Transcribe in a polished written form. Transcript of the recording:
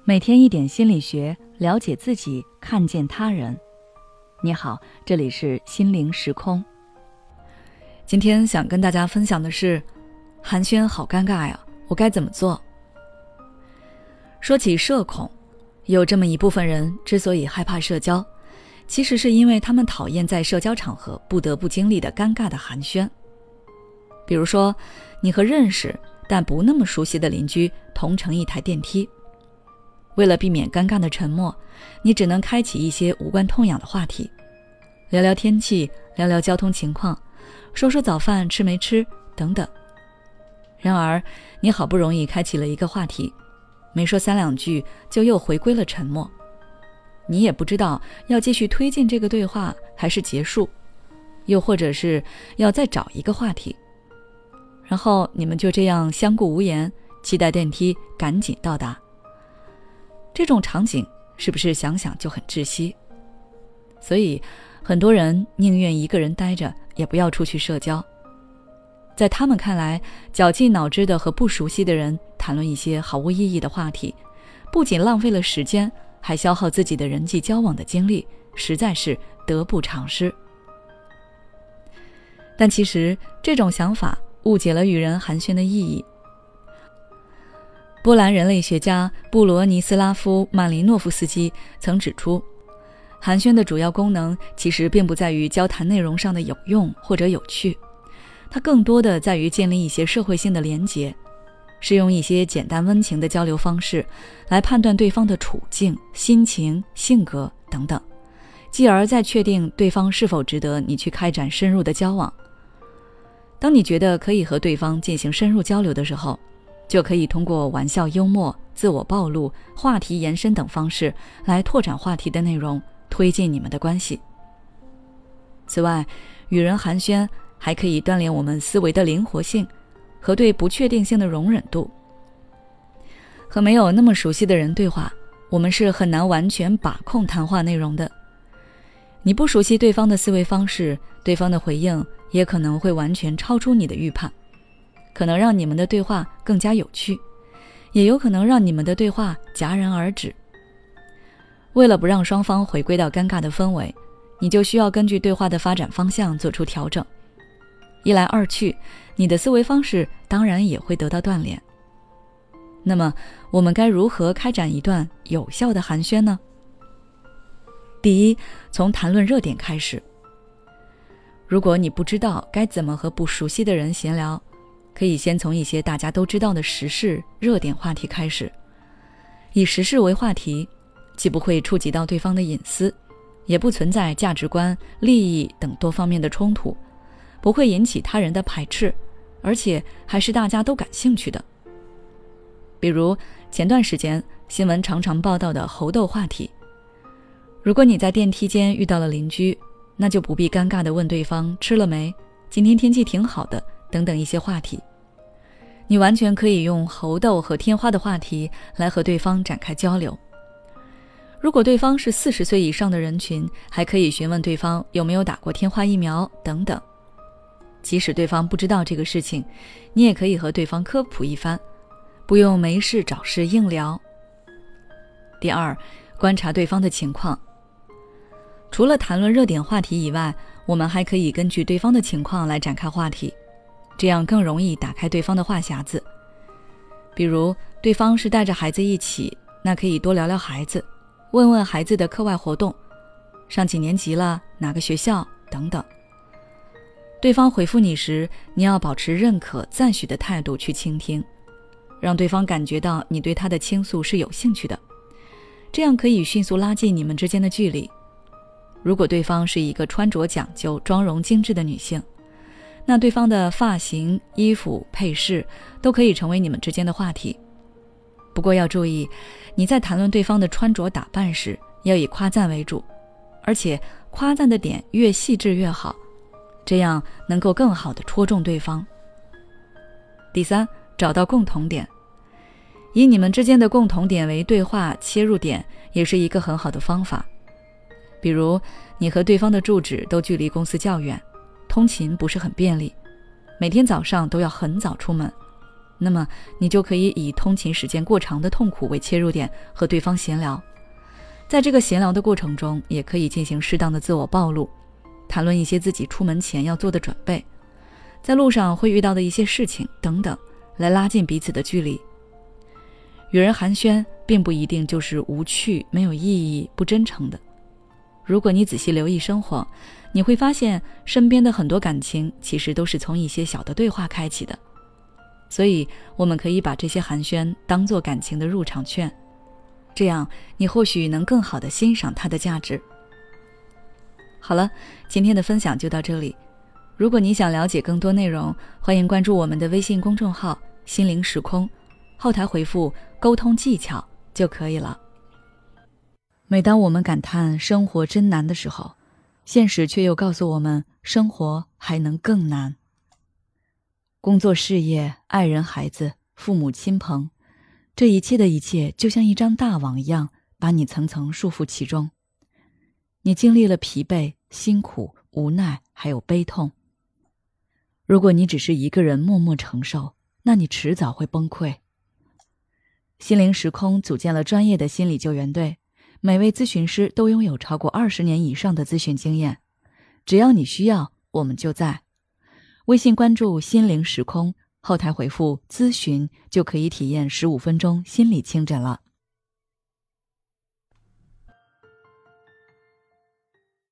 每天一点心理学，了解自己，看见他人。你好，这里是心灵时空。今天想跟大家分享的是，寒暄好尴尬呀，我该怎么做？说起社恐，有这么一部分人之所以害怕社交，其实是因为他们讨厌在社交场合不得不经历的尴尬的寒暄。比如说，你和认识但不那么熟悉的邻居同乘一台电梯，为了避免尴尬的沉默，你只能开启一些无关痛痒的话题，聊聊天气，聊聊交通情况，说说早饭吃没吃等等。然而，你好不容易开启了一个话题，没说三两句就又回归了沉默。你也不知道要继续推进这个对话还是结束，又或者是要再找一个话题。然后你们就这样相顾无言，期待电梯赶紧到达。这种场景是不是想想就很窒息？所以很多人宁愿一个人待着，也不要出去社交。在他们看来，绞尽脑汁的和不熟悉的人谈论一些毫无意义的话题，不仅浪费了时间，还消耗自己的人际交往的精力，实在是得不偿失。但其实这种想法误解了与人寒暄的意义。波兰人类学家布罗尼斯拉夫·曼林诺夫斯基曾指出，寒暄的主要功能其实并不在于交谈内容上的有用或者有趣，它更多的在于建立一些社会性的连结，是用一些简单温情的交流方式来判断对方的处境、心情、性格等等，继而再确定对方是否值得你去开展深入的交往。当你觉得可以和对方进行深入交流的时候，就可以通过玩笑幽默、自我暴露、话题延伸等方式来拓展话题的内容，推进你们的关系。此外，与人寒暄还可以锻炼我们思维的灵活性和对不确定性的容忍度。和没有那么熟悉的人对话，我们是很难完全把控谈话内容的。你不熟悉对方的思维方式，对方的回应也可能会完全超出你的预判，可能让你们的对话更加有趣，也有可能让你们的对话戛然而止。为了不让双方回归到尴尬的氛围，你就需要根据对话的发展方向做出调整。一来二去，你的思维方式当然也会得到锻炼。那么，我们该如何开展一段有效的寒暄呢？第一，从谈论热点开始。如果你不知道该怎么和不熟悉的人闲聊，可以先从一些大家都知道的时事、热点话题开始。以时事为话题，既不会触及到对方的隐私，也不存在价值观、利益等多方面的冲突，不会引起他人的排斥，而且还是大家都感兴趣的。比如前段时间新闻常常报道的猴痘话题，如果你在电梯间遇到了邻居，那就不必尴尬地问对方吃了没，今天天气挺好的等等一些话题。你完全可以用猴痘和天花的话题来和对方展开交流。如果对方是40岁以上的人群，还可以询问对方有没有打过天花疫苗等等。即使对方不知道这个事情，你也可以和对方科普一番，不用没事找事硬聊。第二，观察对方的情况。除了谈论热点话题以外，我们还可以根据对方的情况来展开话题，这样更容易打开对方的话匣子。比如对方是带着孩子一起，那可以多聊聊孩子，问问孩子的课外活动，上几年级了，哪个学校等等。对方回复你时，你要保持认可、赞许的态度去倾听，让对方感觉到你对他的倾诉是有兴趣的，这样可以迅速拉近你们之间的距离。如果对方是一个穿着讲究、妆容精致的女性，那对方的发型、衣服、配饰都可以成为你们之间的话题。不过要注意，你在谈论对方的穿着打扮时，要以夸赞为主，而且夸赞的点越细致越好，这样能够更好地戳中对方。第三，找到共同点。以你们之间的共同点为对话切入点，也是一个很好的方法。比如你和对方的住址都距离公司较远，通勤不是很便利，每天早上都要很早出门， 那么你就可以以通勤时间过长的痛苦为切入点，和对方闲聊。在这个闲聊的过程中，也可以进行适当的自我暴露，谈论一些自己出门前要做的准备，在路上会遇到的一些事情等等，来拉近彼此的距离。与人寒暄并不一定就是无趣、没有意义、不真诚的。如果你仔细留意生活，你会发现身边的很多感情其实都是从一些小的对话开启的。所以我们可以把这些寒暄当作感情的入场券，这样你或许能更好地欣赏它的价值。好了，今天的分享就到这里。如果你想了解更多内容，欢迎关注我们的微信公众号心灵时空，后台回复沟通技巧就可以了。每当我们感叹生活真难的时候，现实却又告诉我们生活还能更难。工作、事业、爱人、孩子、父母亲朋，这一切的一切就像一张大网一样，把你层层束缚其中。你经历了疲惫、辛苦、无奈，还有悲痛。如果你只是一个人默默承受，那你迟早会崩溃。心灵时空组建了专业的心理救援队，每位咨询师都拥有超过20年以上的咨询经验。只要你需要，我们就在。微信关注心灵时空，后台回复咨询就可以体验15分钟心理清诊了。